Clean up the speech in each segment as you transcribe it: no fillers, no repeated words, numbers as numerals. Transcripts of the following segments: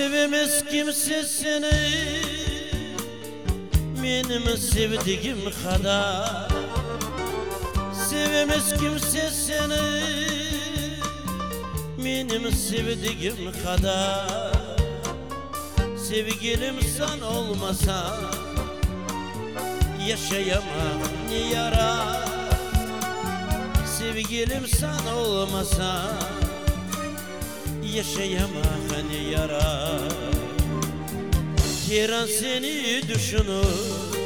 Sevemez kimse seni benim sevdiğim kadar. Sevemez kimse seni benim sevdiğim kadar. Sevgilim sen olmasa yaşayamam ne yara. Sevgilim sen olmasa yaşayamam ne yara. Her an seni düşünür,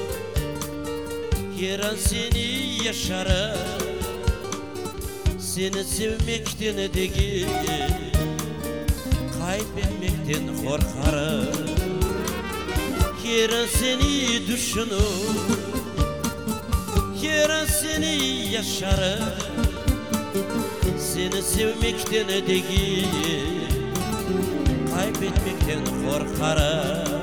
her an seni yaşarım. Seni sevmekten değil, kaybetmekten korkarım. Her an seni düşünür, her an seni yaşarım. Seni sevmekten değil, kaybetmekten korkarım.